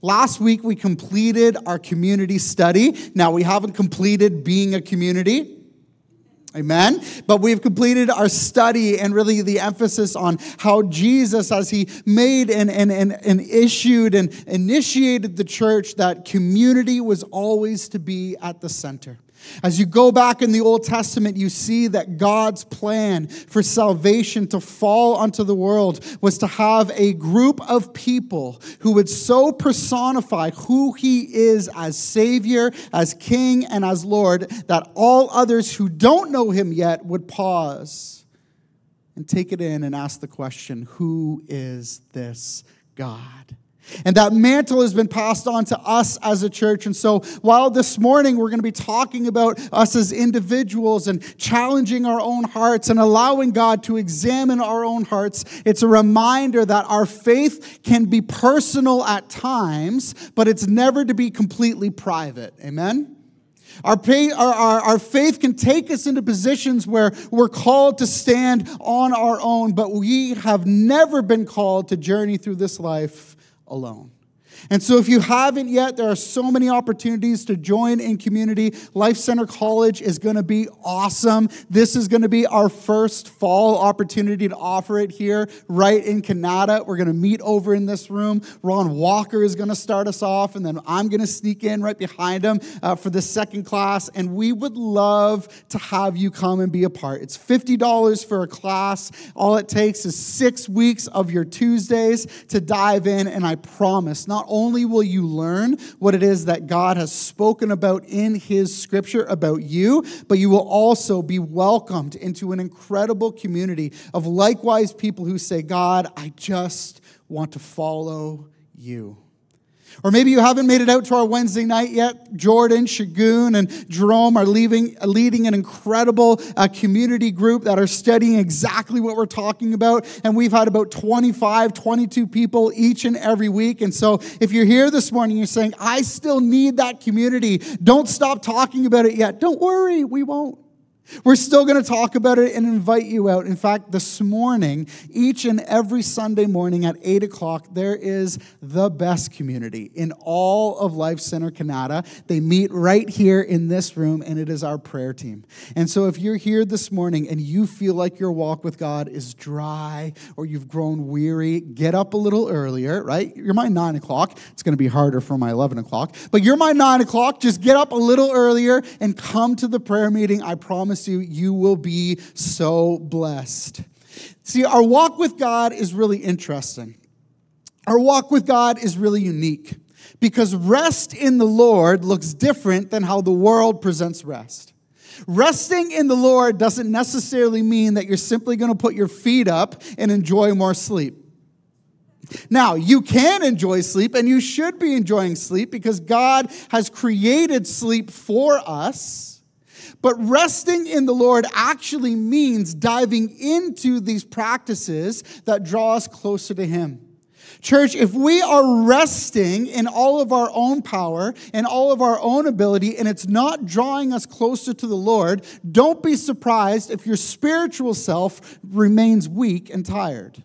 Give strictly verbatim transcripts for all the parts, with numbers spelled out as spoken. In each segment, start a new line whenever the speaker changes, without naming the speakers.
Last week, we completed our community study. Now, we haven't completed being a community. Amen. But we've completed our study and really the emphasis on how Jesus, as he made and, and, and, and issued and initiated the church, that community was always to be at the center. As you go back in the Old Testament, you see that God's plan for salvation to fall onto the world was to have a group of people who would so personify who he is as Savior, as King, and as Lord, that all others who don't know him yet would pause and take it in and ask the question, who is this God? And that mantle has been passed on to us as a church. And so while this morning we're going to be talking about us as individuals and challenging our own hearts and allowing God to examine our own hearts, it's a reminder that our faith can be personal at times, but it's never to be completely private. Amen? Our, pay, our, our, our faith can take us into positions where we're called to stand on our own, but we have never been called to journey through this life alone. And so if you haven't yet, there are so many opportunities to join in community. Life Center College is going to be awesome. This is going to be our first fall opportunity to offer it here right in Kanata. We're going to meet over in this room. Ron Walker is going to start us off, and then I'm going to sneak in right behind him uh, for the second class. And we would love to have you come and be a part. It's fifty dollars for a class. All it takes is six weeks of your Tuesdays to dive in, and I promise, not only will you learn what it is that God has spoken about in his scripture about you, but you will also be welcomed into an incredible community of likewise people who say, God, I just want to follow you. Or maybe you haven't made it out to our Wednesday night yet. Jordan, Shagun, and Jerome are leaving, leading an incredible uh, community group that are studying exactly what we're talking about. And we've had about twenty-five, twenty-two people each and every week. And so if you're here this morning, you're saying, I still need that community. Don't stop talking about it yet. Don't worry, we won't. We're still going to talk about it and invite you out. In fact, this morning, each and every Sunday morning at eight o'clock, there is the best community in all of Life Center Kanata. They meet right here in this room, and it is our prayer team. And so if you're here this morning and you feel like your walk with God is dry or you've grown weary, get up a little earlier, right? You're my nine o'clock. It's going to be harder for my eleven o'clock. But you're my nine o'clock. Just get up a little earlier and come to the prayer meeting. I promise you, you will be so blessed. See, our walk with God is really interesting. Our walk with God is really unique because rest in the Lord looks different than how the world presents rest. Resting in the Lord doesn't necessarily mean that you're simply going to put your feet up and enjoy more sleep. Now, you can enjoy sleep, and you should be enjoying sleep because God has created sleep for us. But resting in the Lord actually means diving into these practices that draw us closer to him. Church, if we are resting in all of our own power and all of our own ability, and it's not drawing us closer to the Lord, don't be surprised if your spiritual self remains weak and tired.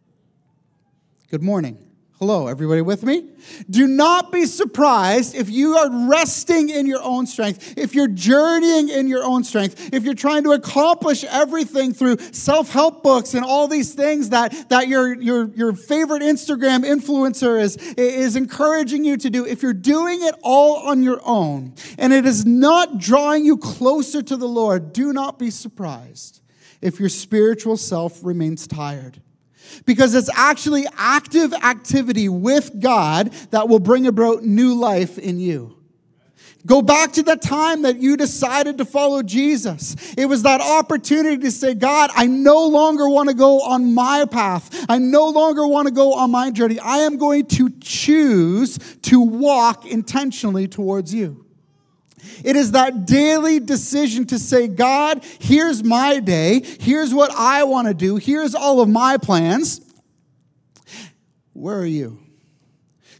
Good morning. Hello, everybody with me? Do not be surprised if you are resting in your own strength, if you're journeying in your own strength, if you're trying to accomplish everything through self-help books and all these things that, that your, your, your favorite Instagram influencer is, is encouraging you to do. If you're doing it all on your own and it is not drawing you closer to the Lord, do not be surprised if your spiritual self remains tired. Because it's actually active activity with God that will bring about new life in you. Go back to the time that you decided to follow Jesus. It was that opportunity to say, God, I no longer want to go on my path. I no longer want to go on my journey. I am going to choose to walk intentionally towards you. It is that daily decision to say, God, here's my day. Here's what I want to do. Here's all of my plans. Where are you?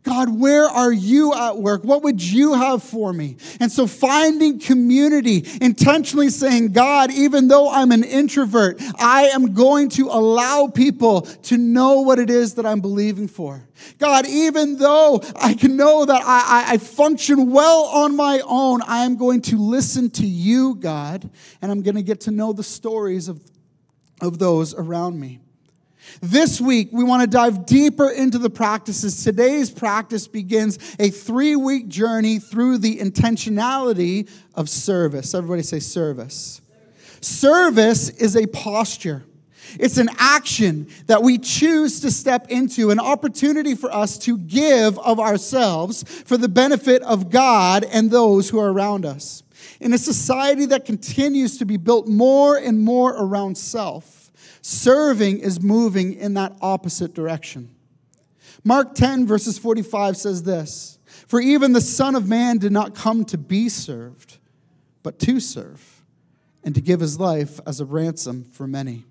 God, where are you at work? What would you have for me? And so finding community, intentionally saying, God, even though I'm an introvert, I am going to allow people to know what it is that I'm believing for. God, even though I can know that I, I, I function well on my own, I am going to listen to you, God, and I'm going to get to know the stories of, of those around me. This week, we want to dive deeper into the practices. Today's practice begins a three-week journey through the intentionality of service. Everybody say service. Service is a posture. It's an action that we choose to step into, an opportunity for us to give of ourselves for the benefit of God and those who are around us. In a society that continues to be built more and more around self, serving is moving in that opposite direction. Mark ten, verses forty-five says this, "For even the Son of Man did not come to be served, but to serve, and to give his life as a ransom for many."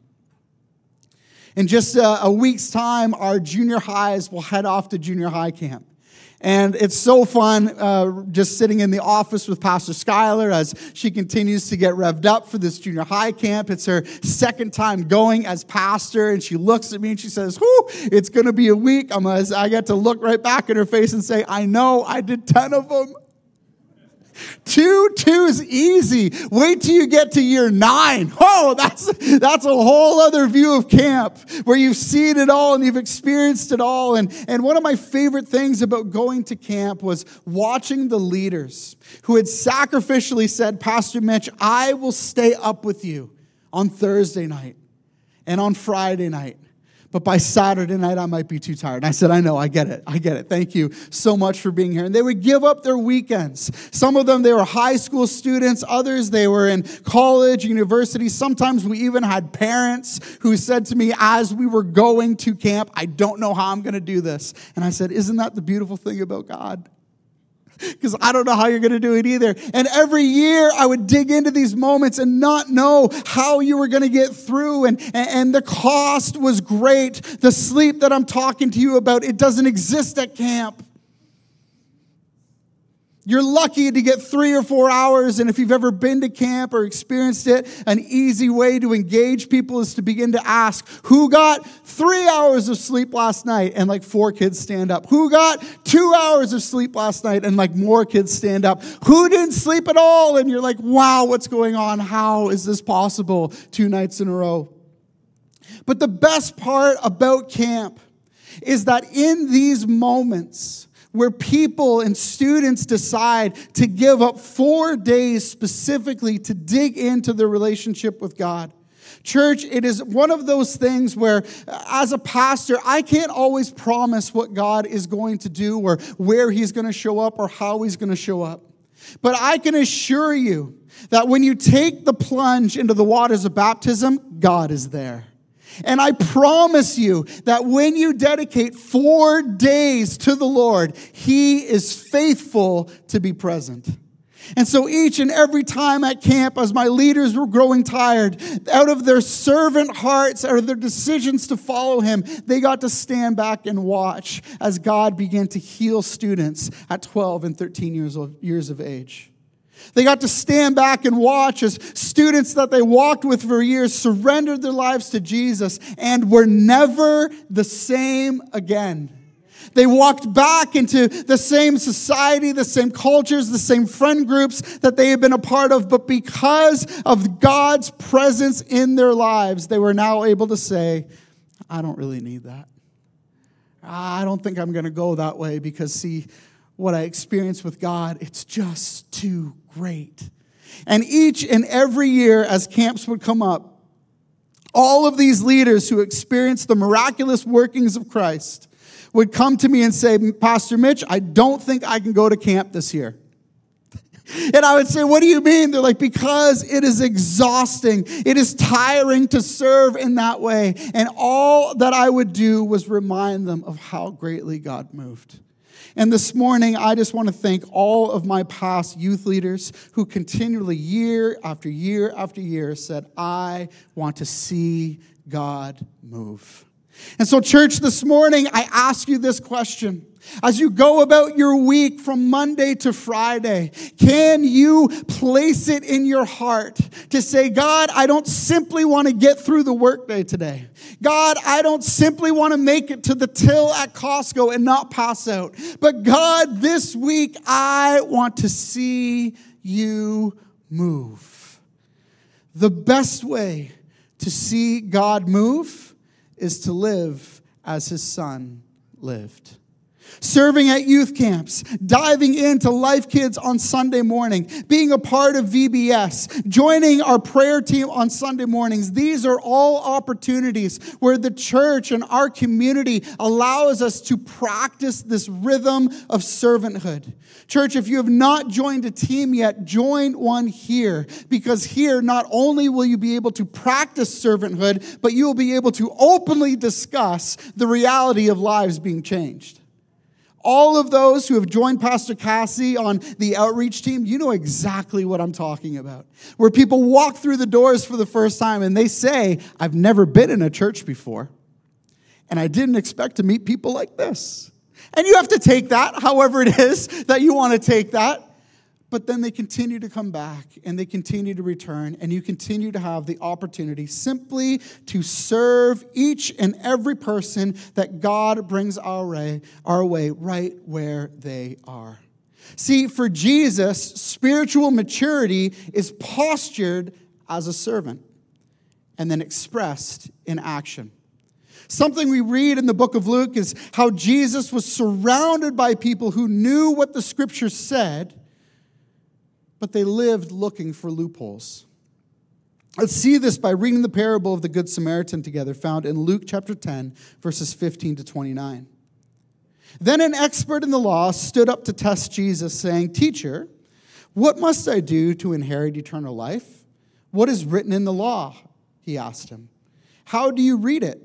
In just a, a week's time, our junior highs will head off to junior high camp. And it's so fun uh, just sitting in the office with Pastor Skylar as she continues to get revved up for this junior high camp. It's her second time going as pastor, and she looks at me and she says, whew, it's going to be a week. I'm gonna, I get to look right back in her face and say, I know, I did ten of them. Two, two is easy. Wait till you get to year nine. Oh, that's, that's a whole other view of camp where you've seen it all and you've experienced it all. And, and one of my favorite things about going to camp was watching the leaders who had sacrificially said, Pastor Mitch, I will stay up with you on Thursday night and on Friday night. But by Saturday night, I might be too tired. And I said, I know, I get it. I get it. Thank you so much for being here. And they would give up their weekends. Some of them, they were high school students. Others, they were in college, university. Sometimes we even had parents who said to me as we were going to camp, I don't know how I'm going to do this. And I said, isn't that the beautiful thing about God? Because I don't know how you're going to do it either. And every year I would dig into these moments and not know how you were going to get through. And, and the cost was great. The sleep that I'm talking to you about, it doesn't exist at camp. You're lucky to get three or four hours, and if you've ever been to camp or experienced it, an easy way to engage people is to begin to ask, who got three hours of sleep last night? And like four kids stand up. Who got two hours of sleep last night? And like more kids stand up. Who didn't sleep at all? And you're like, wow, what's going on? How is this possible two nights in a row? But the best part about camp is that in these moments, where people and students decide to give up four days specifically to dig into their relationship with God. Church, it is one of those things where, as a pastor, I can't always promise what God is going to do or where he's going to show up or how he's going to show up. But I can assure you that when you take the plunge into the waters of baptism, God is there. And I promise you that when you dedicate four days to the Lord, he is faithful to be present. And so each and every time at camp, as my leaders were growing tired, out of their servant hearts, out of their decisions to follow him, they got to stand back and watch as God began to heal students at twelve and thirteen years of, years of age. They got to stand back and watch as students that they walked with for years surrendered their lives to Jesus and were never the same again. They walked back into the same society, the same cultures, the same friend groups that they had been a part of, but because of God's presence in their lives, they were now able to say, I don't really need that. I don't think I'm going to go that way because, see, what I experienced with God, it's just too great. And each and every year as camps would come up, all of these leaders who experienced the miraculous workings of Christ would come to me and say, Pastor Mitch, I don't think I can go to camp this year. And I would say, what do you mean? They're like, because it is exhausting. It is tiring to serve in that way. And all that I would do was remind them of how greatly God moved. And this morning, I just want to thank all of my past youth leaders who continually, year after year after year, said, I want to see God move. And so, church, this morning, I ask you this question. As you go about your week from Monday to Friday, can you place it in your heart to say, God, I don't simply want to get through the workday today. God, I don't simply want to make it to the till at Costco and not pass out. But God, this week, I want to see you move. The best way to see God move is to live as his son lived. Serving at youth camps, diving into Life Kids on Sunday morning, being a part of V B S, joining our prayer team on Sunday mornings. These are all opportunities where the church and our community allows us to practice this rhythm of servanthood. Church, if you have not joined a team yet, join one here, because here not only will you be able to practice servanthood, but you will be able to openly discuss the reality of lives being changed. All of those who have joined Pastor Cassie on the outreach team, you know exactly what I'm talking about. Where people walk through the doors for the first time and they say, I've never been in a church before, and I didn't expect to meet people like this. And you have to take that, however it is that you want to take that. But then they continue to come back and they continue to return, and you continue to have the opportunity simply to serve each and every person that God brings our way, our way right where they are. See, for Jesus, spiritual maturity is postured as a servant and then expressed in action. Something we read in the book of Luke is how Jesus was surrounded by people who knew what the scriptures said, but they lived looking for loopholes. Let's see this by reading the parable of the Good Samaritan together, found in Luke chapter ten, verses fifteen to twenty-nine. Then an expert in the law stood up to test Jesus, saying, Teacher, what must I do to inherit eternal life? What is written in the law? He asked him. How do you read it?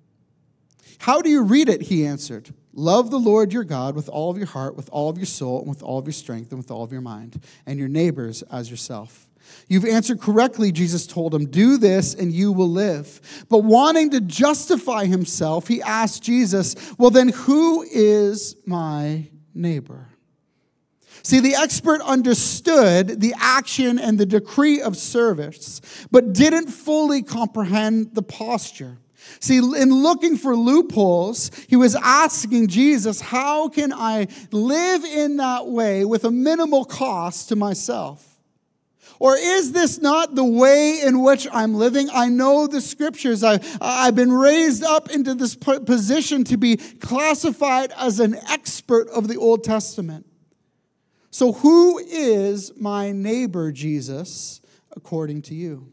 How do you read it? He answered. Love the Lord your God with all of your heart, with all of your soul, and with all of your strength, and with all of your mind, and your neighbors as yourself. You've answered correctly, Jesus told him. Do this and you will live. But wanting to justify himself, he asked Jesus, well then who is my neighbor? See, the expert understood the action and the decree of service, but didn't fully comprehend the posture. See, in looking for loopholes, he was asking Jesus, how can I live in that way with a minimal cost to myself? Or is this not the way in which I'm living? I know the scriptures. I, I've been raised up into this position to be classified as an expert of the Old Testament. So who is my neighbor, Jesus, according to you?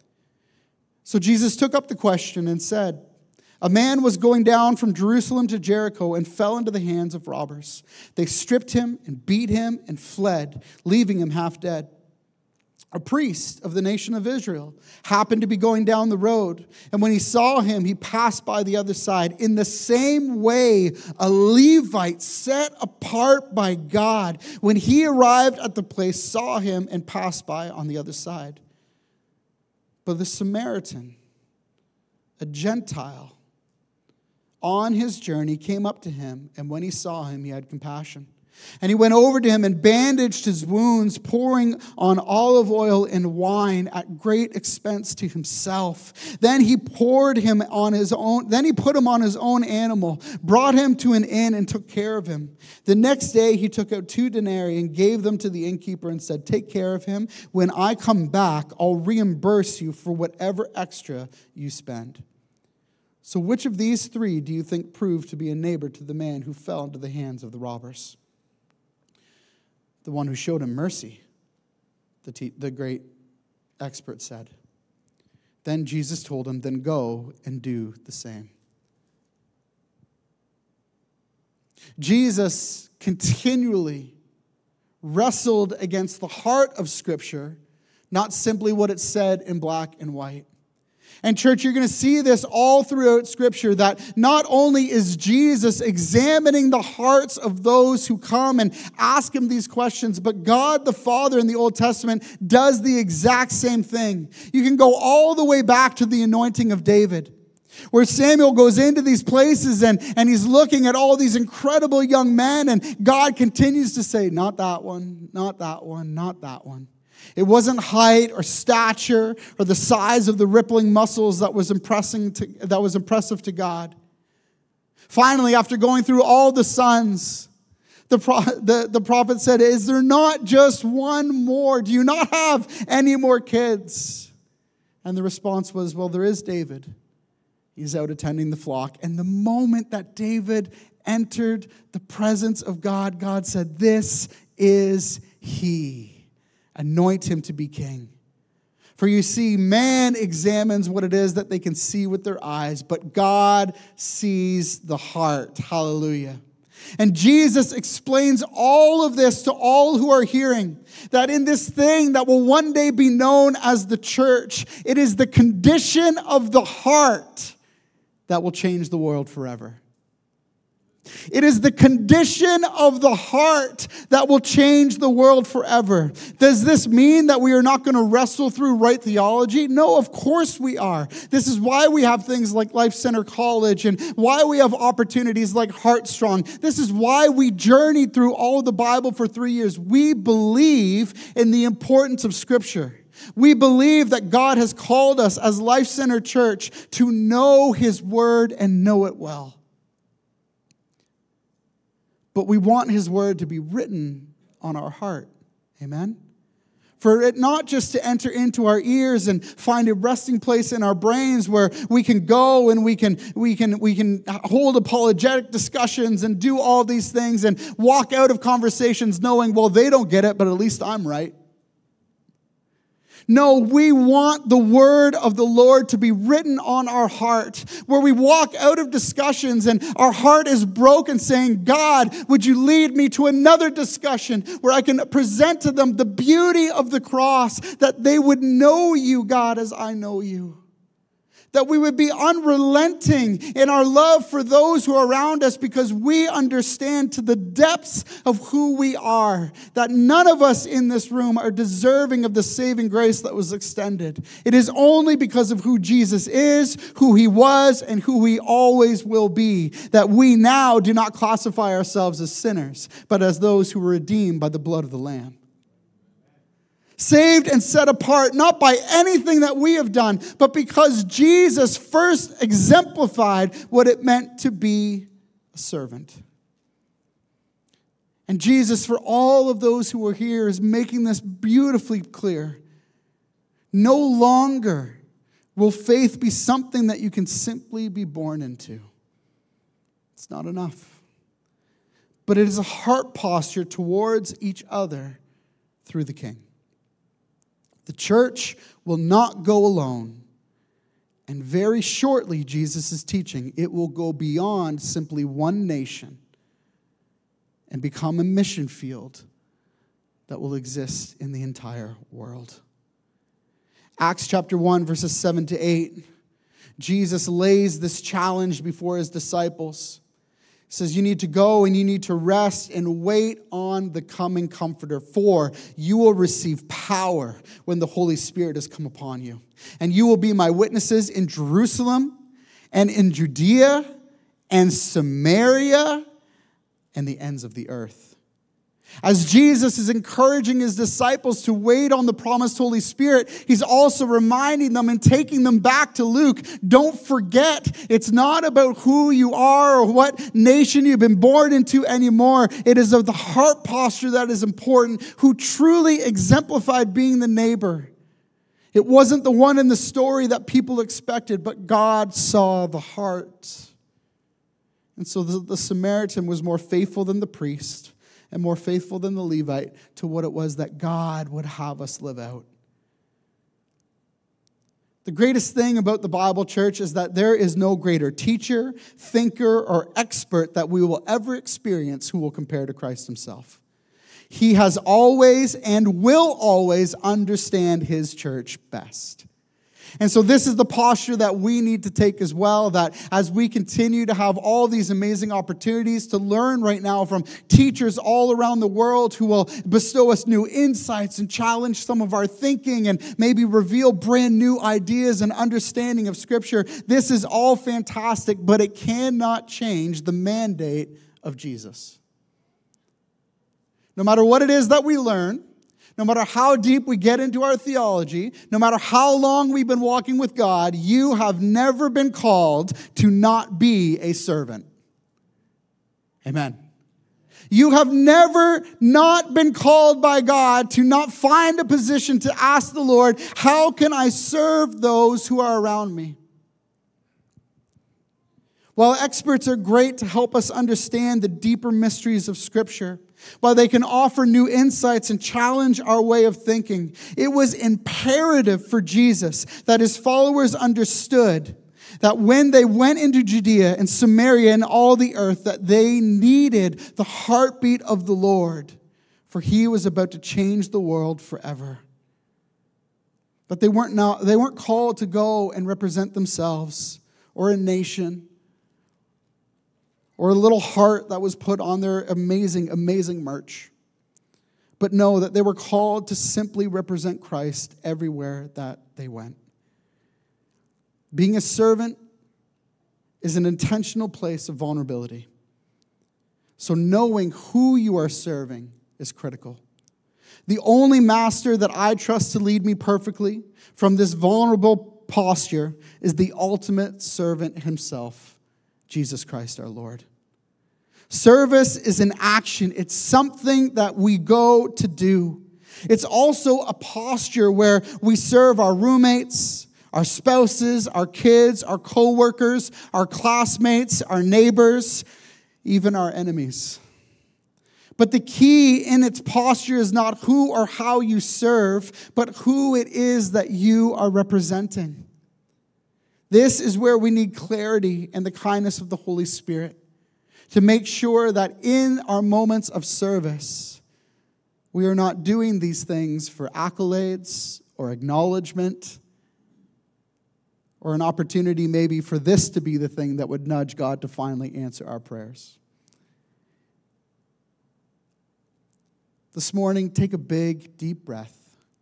So Jesus took up the question and said, a man was going down from Jerusalem to Jericho and fell into the hands of robbers. They stripped him and beat him and fled, leaving him half dead. A priest of the nation of Israel happened to be going down the road, and when he saw him, he passed by the other side. In the same way, a Levite set apart by God, when he arrived at the place, saw him and passed by on the other side. But the Samaritan, a Gentile, on his journey came up to him, and when he saw him, he had compassion. And he went over to him and bandaged his wounds, pouring on olive oil and wine at great expense to himself. Then he poured him on his own, then he put him on his own animal, brought him to an inn and took care of him. The next day he took out two denarii and gave them to the innkeeper and said, take care of him. When I come back, I'll reimburse you for whatever extra you spend. So which of these three do you think proved to be a neighbor to the man who fell into the hands of the robbers? The one who showed him mercy, the, te- the great expert said. Then Jesus told him, then go and do the same. Jesus continually wrestled against the heart of Scripture, not simply what it said in black and white. And church, you're going to see this all throughout Scripture, that not only is Jesus examining the hearts of those who come and ask him these questions, but God the Father in the Old Testament does the exact same thing. You can go all the way back to the anointing of David, Where Samuel goes into these places and, and he's looking at all these incredible young men, and God continues to say, not that one, not that one, not that one. It wasn't height or stature or the size of the rippling muscles that was impressing to, that was impressive to God. Finally, after going through all the sons, the, pro, the, the prophet said, is there not just one more? Do you not have any more kids? And the response was, well, there is David. He's out attending the flock. And the moment that David entered the presence of God, God said, this is he. Anoint him to be king. For you see, man examines what it is that they can see with their eyes, but God sees the heart. Hallelujah. And Jesus explains all of this to all who are hearing, that in this thing that will one day be known as the church, it is the condition of the heart that will change the world forever. It is the condition of the heart that will change the world forever. Does this mean that we are not going to wrestle through right theology? No, of course we are. This is why we have things like Life Center College and why we have opportunities like Heartstrong. This is why we journeyed through all of the Bible for three years. We believe in the importance of Scripture. We believe that God has called us as Life Center Church to know His Word and know it well. But we want His Word to be written on our heart. Amen? For it not just to enter into our ears and find a resting place in our brains where we can go and we can, we can, we can hold apologetic discussions and do all these things and walk out of conversations knowing, well, they don't get it, but at least I'm right. No, we want the word of the Lord to be written on our heart, where we walk out of discussions and our heart is broken saying, God, would you lead me to another discussion where I can present to them the beauty of the cross, that they would know you, God, as I know you. That we would be unrelenting in our love for those who are around us because we understand to the depths of who we are, that none of us in this room are deserving of the saving grace that was extended. It is only because of who Jesus is, who He was, and who He always will be, that we now do not classify ourselves as sinners, but as those who were redeemed by the blood of the Lamb. Saved and set apart, not by anything that we have done, but because Jesus first exemplified what it meant to be a servant. And Jesus, for all of those who are here, is making this beautifully clear. No longer will faith be something that you can simply be born into. It's not enough. But it is a heart posture towards each other through the King. The church will not go alone. And very shortly, Jesus is teaching, it will go beyond simply one nation and become a mission field that will exist in the entire world. Acts chapter one, verses seven to eight. Jesus lays this challenge before His disciples. He says, you need to go and you need to rest and wait on the coming Comforter, for you will receive power when the Holy Spirit has come upon you. And you will be my witnesses in Jerusalem and in Judea and Samaria and the ends of the earth. As Jesus is encouraging His disciples to wait on the promised Holy Spirit, He's also reminding them and taking them back to Luke. Don't forget, it's not about who you are or what nation you've been born into anymore. It is of the heart posture that is important, who truly exemplified being the neighbor. It wasn't the one in the story that people expected, but God saw the heart. And so the, the Samaritan was more faithful than the priest, and more faithful than the Levite to what it was that God would have us live out. The greatest thing about the Bible, church, is that there is no greater teacher, thinker, or expert that we will ever experience who will compare to Christ Himself. He has always and will always understand His church best. And so this is the posture that we need to take as well, that as we continue to have all these amazing opportunities to learn right now from teachers all around the world who will bestow us new insights and challenge some of our thinking and maybe reveal brand new ideas and understanding of Scripture. This is all fantastic, but it cannot change the mandate of Jesus. No matter what it is that we learn, no matter how deep we get into our theology, no matter how long we've been walking with God, you have never been called to not be a servant. Amen. You have never not been called by God to not find a position to ask the Lord, how can I serve those who are around me? While experts are great to help us understand the deeper mysteries of Scripture, while they can offer new insights and challenge our way of thinking, it was imperative for Jesus that his followers understood that when they went into Judea and Samaria and all the earth, that they needed the heartbeat of the Lord, for he was about to change the world forever. But they weren't now, they weren't called to go and represent themselves or a nation or a little heart that was put on their amazing, amazing merch. But know that they were called to simply represent Christ everywhere that they went. Being a servant is an intentional place of vulnerability. So knowing who you are serving is critical. The only master that I trust to lead me perfectly from this vulnerable posture is the ultimate servant himself, Jesus Christ our Lord. Service is an action. It's something that we go to do. It's also a posture where we serve our roommates, our spouses, our kids, our co-workers, our classmates, our neighbors, even our enemies. But the key in its posture is not who or how you serve, but who it is that you are representing. This is where we need clarity and the kindness of the Holy Spirit to make sure that in our moments of service, we are not doing these things for accolades or acknowledgement or an opportunity maybe for this to be the thing that would nudge God to finally answer our prayers. This morning, take a big, deep breath.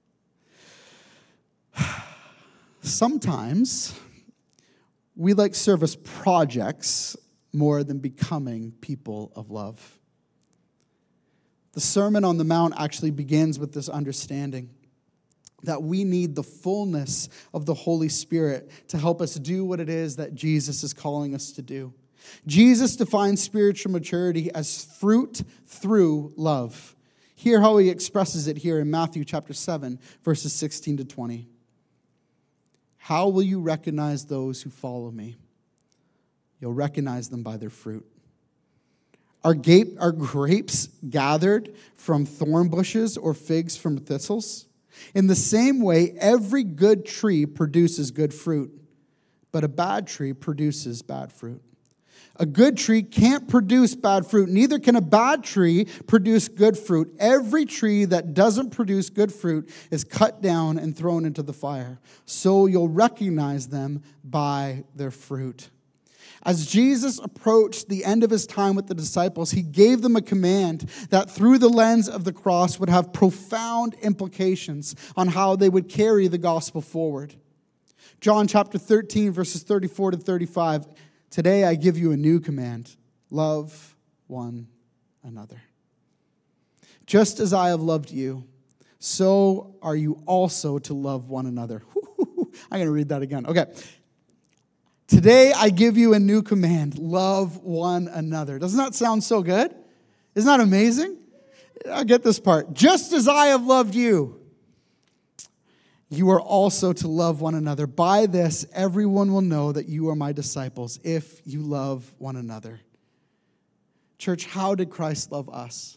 Sometimes we like service projects more than becoming people of love. The Sermon on the Mount actually begins with this understanding that we need the fullness of the Holy Spirit to help us do what it is that Jesus is calling us to do. Jesus defines spiritual maturity as fruit through love. Hear how he expresses it here in Matthew chapter seven, verses sixteen to twenty. How will you recognize those who follow me? You'll recognize them by their fruit. Are, gape, are grapes gathered from thorn bushes or figs from thistles? In the same way, every good tree produces good fruit, but a bad tree produces bad fruit. A good tree can't produce bad fruit, neither can a bad tree produce good fruit. Every tree that doesn't produce good fruit is cut down and thrown into the fire. So you'll recognize them by their fruit. As Jesus approached the end of his time with the disciples, he gave them a command that through the lens of the cross would have profound implications on how they would carry the gospel forward. John chapter thirteen, verses thirty-four to thirty-five. Today I give you a new command. Love one another. Just as I have loved you, so are you also to love one another. I'm going to read that again. Okay. Today I give you a new command. Love one another. Doesn't that sound so good? Isn't that amazing? I get this part. Just as I have loved you, you are also to love one another. By this, everyone will know that you are my disciples if you love one another. Church, how did Christ love us?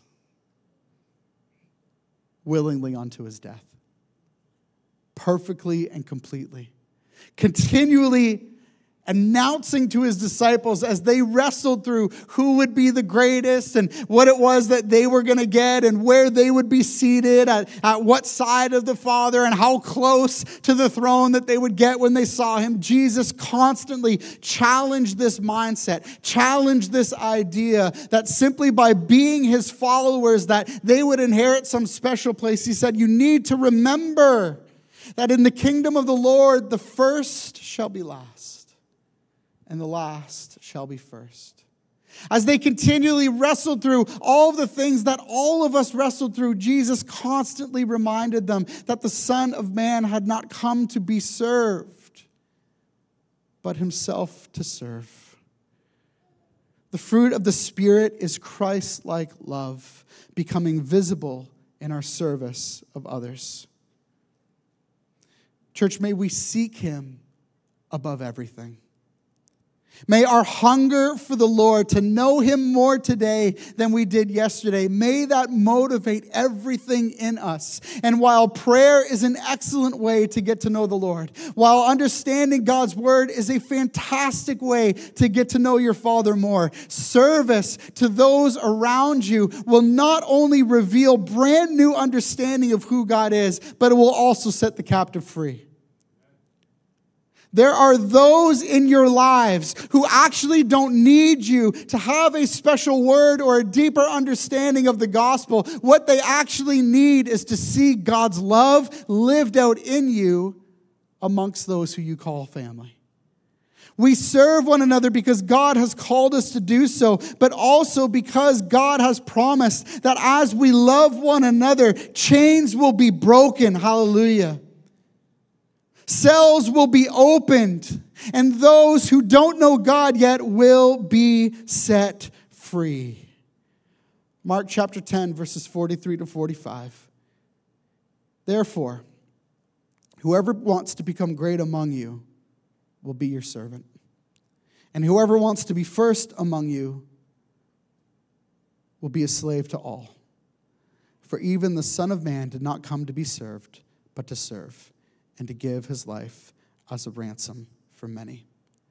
Willingly unto his death. Perfectly and completely. Continually announcing to his disciples as they wrestled through who would be the greatest and what it was that they were going to get and where they would be seated, at, at what side of the Father, and how close to the throne that they would get when they saw him. Jesus constantly challenged this mindset, challenged this idea that simply by being his followers that they would inherit some special place. He said, you need to remember that in the kingdom of the Lord, the first shall be last, and the last shall be first. As they continually wrestled through all of the things that all of us wrestled through, Jesus constantly reminded them that the Son of Man had not come to be served, but himself to serve. The fruit of the Spirit is Christ-like love, becoming visible in our service of others. Church, may we seek him above everything. May our hunger for the Lord to know him more today than we did yesterday, may that motivate everything in us. And while prayer is an excellent way to get to know the Lord, while understanding God's word is a fantastic way to get to know your Father more, service to those around you will not only reveal brand new understanding of who God is, but it will also set the captive free. There are those in your lives who actually don't need you to have a special word or a deeper understanding of the gospel. What they actually need is to see God's love lived out in you amongst those who you call family. We serve one another because God has called us to do so, but also because God has promised that as we love one another, chains will be broken. Hallelujah. Cells will be opened, and those who don't know God yet will be set free. Mark chapter ten, verses forty-three to forty-five. Therefore, whoever wants to become great among you will be your servant. And whoever wants to be first among you will be a slave to all. For even the Son of Man did not come to be served, but to serve, and to give his life as a ransom for many.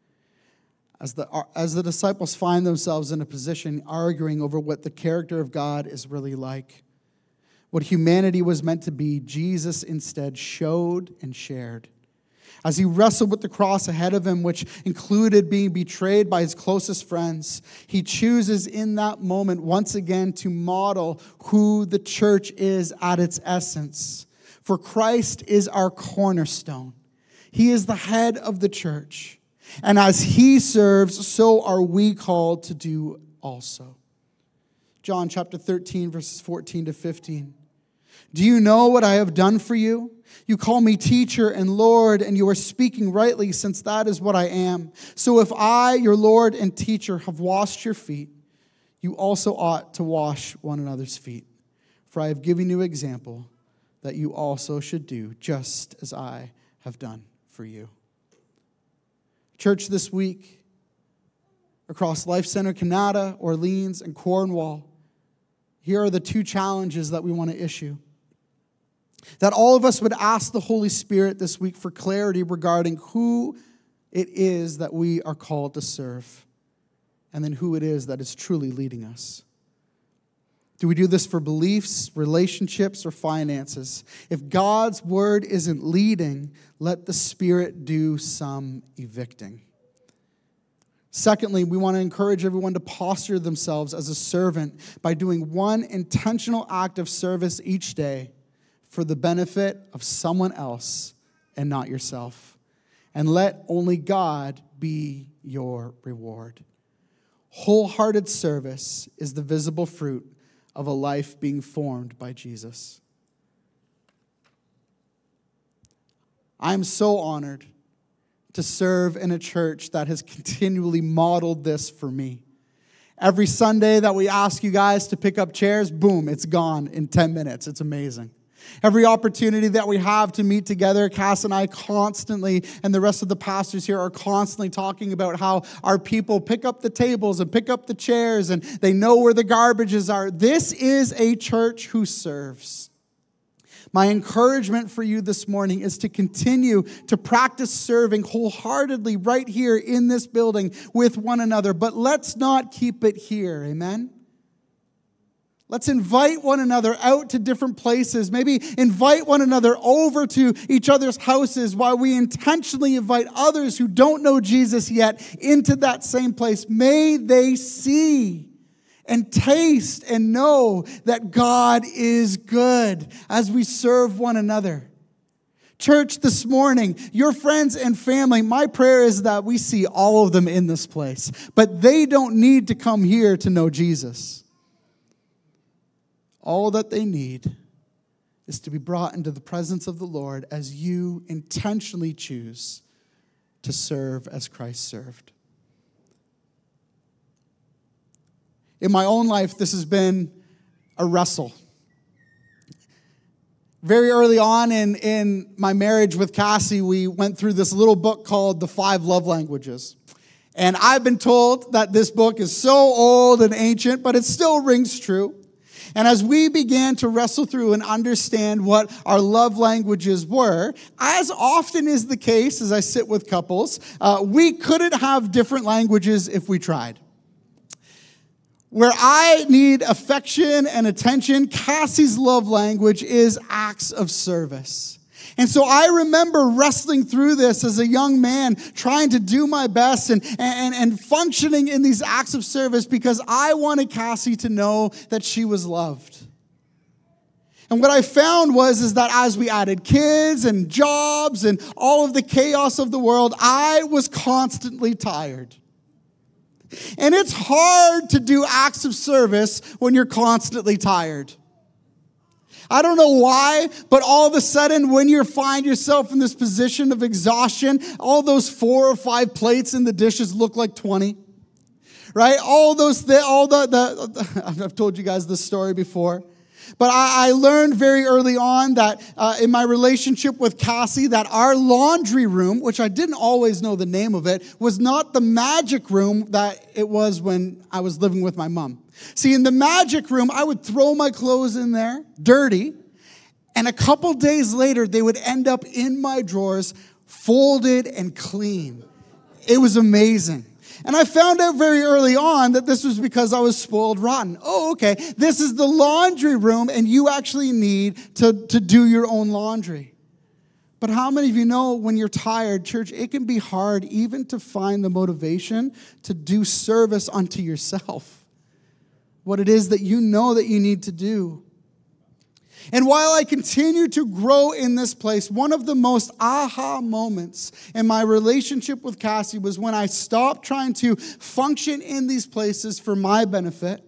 As the, as the disciples find themselves in a position arguing over what the character of God is really like, what humanity was meant to be, Jesus instead showed and shared. As he wrestled with the cross ahead of him, which included being betrayed by his closest friends, he chooses in that moment once again to model who the church is at its essence. For Christ is our cornerstone. He is the head of the church. And as he serves, so are we called to do also. John chapter thirteen, verses fourteen to fifteen. Do you know what I have done for you? You call me teacher and Lord, and you are speaking rightly, since that is what I am. So if I, your Lord and teacher, have washed your feet, you also ought to wash one another's feet. For I have given you example that you also should do, just as I have done for you. Church, this week, across Life Center, Canada, Orleans, and Cornwall, here are the two challenges that we want to issue. That all of us would ask the Holy Spirit this week for clarity regarding who it is that we are called to serve, and then who it is that is truly leading us. Do we do this for beliefs, relationships, or finances? If God's word isn't leading, let the Spirit do some evicting. Secondly, we want to encourage everyone to posture themselves as a servant by doing one intentional act of service each day for the benefit of someone else and not yourself. And let only God be your reward. Wholehearted service is the visible fruit of a life being formed by Jesus. I'm so honored to serve in a church that has continually modeled this for me. Every Sunday that we ask you guys to pick up chairs, boom, it's gone in ten minutes. It's amazing. Every opportunity that we have to meet together, Cass and I constantly, and the rest of the pastors here are constantly talking about how our people pick up the tables and pick up the chairs and they know where the garbages are. This is a church who serves. My encouragement for you this morning is to continue to practice serving wholeheartedly right here in this building with one another. But let's not keep it here, amen? Let's invite one another out to different places. Maybe invite one another over to each other's houses while we intentionally invite others who don't know Jesus yet into that same place. May they see and taste and know that God is good as we serve one another. Church, this morning, your friends and family, my prayer is that we see all of them in this place. But they don't need to come here to know Jesus. All that they need is to be brought into the presence of the Lord as you intentionally choose to serve as Christ served. In my own life, this has been a wrestle. Very early on in, in my marriage with Cassie, we went through this little book called The Five Love Languages. And I've been told that this book is so old and ancient, but it still rings true. And as we began to wrestle through and understand what our love languages were, as often is the case as I sit with couples, uh, we couldn't have different languages if we tried. Where I need affection and attention, Cassie's love language is acts of service. And so I remember wrestling through this as a young man, trying to do my best and, and, and functioning in these acts of service because I wanted Cassie to know that she was loved. And what I found was is that as we added kids and jobs and all of the chaos of the world, I was constantly tired. And it's hard to do acts of service when you're constantly tired. I don't know why, but all of a sudden when you find yourself in this position of exhaustion, all those four or five plates in the dishes look like twenty. Right? All those, th- all the, the, I've told you guys this story before. But I, I learned very early on that uh, in my relationship with Cassie, that our laundry room, which I didn't always know the name of it, was not the magic room that it was when I was living with my mom. See, in the magic room, I would throw my clothes in there, dirty, and a couple days later, they would end up in my drawers, folded and clean. It was amazing. And I found out very early on that this was because I was spoiled rotten. Oh, okay. This is the laundry room, and you actually need to, to do your own laundry. But how many of you know when you're tired, church, it can be hard even to find the motivation to do service unto yourself. What it is that you know that you need to do. And while I continue to grow in this place, one of the most aha moments in my relationship with Cassie was when I stopped trying to function in these places for my benefit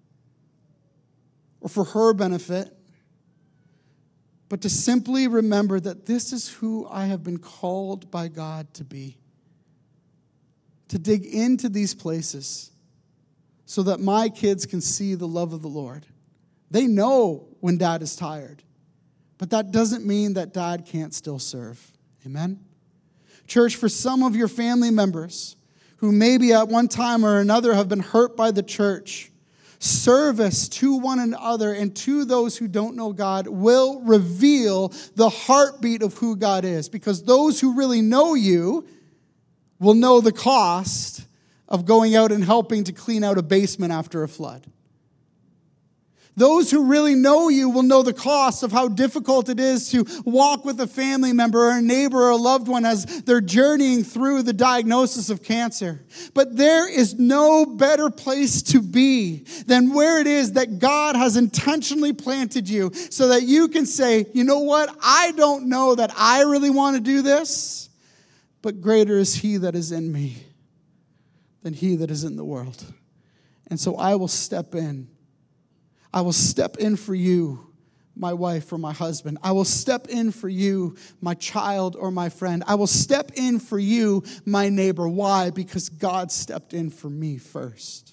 or for her benefit, but to simply remember that this is who I have been called by God to be. To dig into these places so that my kids can see the love of the Lord. They know when dad is tired. But that doesn't mean that dad can't still serve. Amen? Church, for some of your family members who maybe at one time or another have been hurt by the church, service to one another and to those who don't know God will reveal the heartbeat of who God is. Because those who really know you will know the cost of going out and helping to clean out a basement after a flood. Those who really know you will know the cost of how difficult it is to walk with a family member or a neighbor or a loved one as they're journeying through the diagnosis of cancer. But there is no better place to be than where it is that God has intentionally planted you so that you can say, you know what? I don't know that I really want to do this, but greater is He that is in me than he that is in the world. And so I will step in. I will step in for you, my wife or my husband. I will step in for you, my child or my friend. I will step in for you, my neighbor. Why? Because God stepped in for me first.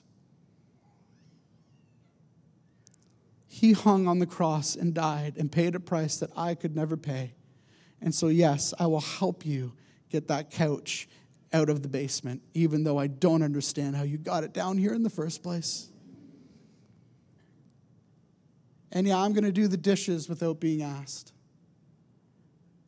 He hung on the cross and died and paid a price that I could never pay. And so, yes, I will help you get that couch out of the basement, even though I don't understand how you got it down here in the first place. And yeah, I'm going to do the dishes without being asked.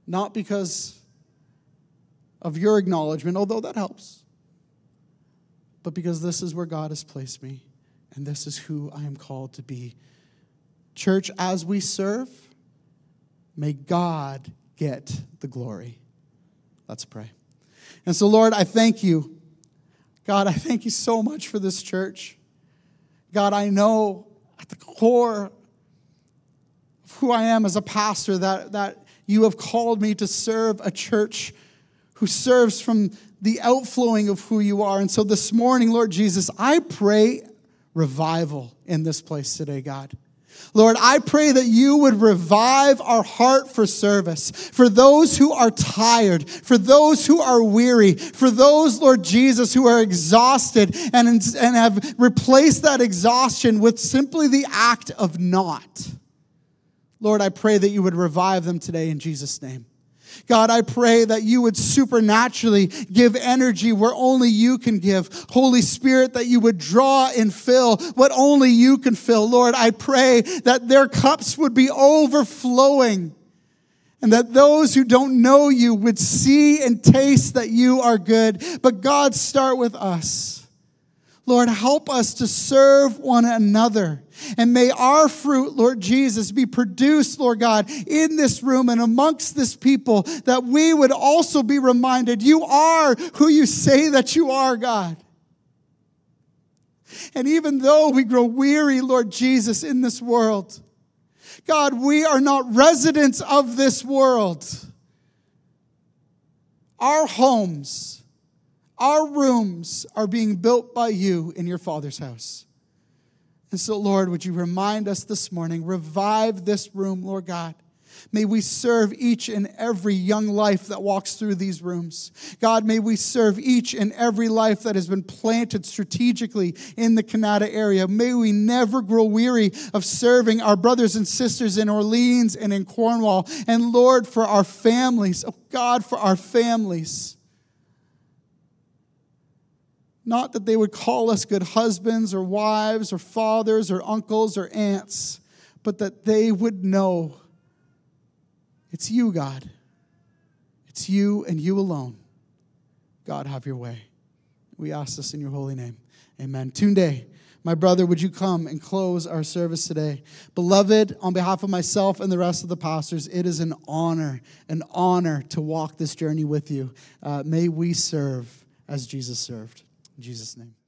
not because of your acknowledgement, although that helps, but because this is where God has placed me, and this is who I am called to be. Church, as we serve, may God get the glory. Let's pray. And so, Lord, I thank you. God, I thank you so much for this church. God, I know at the core of who I am as a pastor that, that you have called me to serve a church who serves from the outflowing of who you are. And so this morning, Lord Jesus, I pray revival in this place today, God. Lord, I pray that you would revive our heart for service, for those who are tired, for those who are weary, for those, Lord Jesus, who are exhausted and, and have replaced that exhaustion with simply the act of not. Lord, I pray that you would revive them today in Jesus' name. God, I pray that you would supernaturally give energy where only you can give. Holy Spirit, that you would draw and fill what only you can fill. Lord, I pray that their cups would be overflowing and that those who don't know you would see and taste that you are good. But God, start with us. Lord, help us to serve one another. And may our fruit, Lord Jesus, be produced, Lord God, in this room and amongst this people, that we would also be reminded you are who you say that you are, God. And even though we grow weary, Lord Jesus, in this world, God, we are not residents of this world. Our homes, our rooms are being built by you in your Father's house. And so, Lord, would you remind us this morning, revive this room, Lord God. May we serve each and every young life that walks through these rooms. God, may we serve each and every life that has been planted strategically in the Canada area. May we never grow weary of serving our brothers and sisters in Orleans and in Cornwall. And Lord, for our families, oh God, for our families. Not that they would call us good husbands or wives or fathers or uncles or aunts, but that they would know it's you, God. It's you and you alone. God, have your way. We ask this in your holy name. Amen. Tunde, my brother, would you come and close our service today? Beloved, on behalf of myself and the rest of the pastors, it is an honor, an honor to walk this journey with you. Uh, may we serve as Jesus served. In Jesus' name.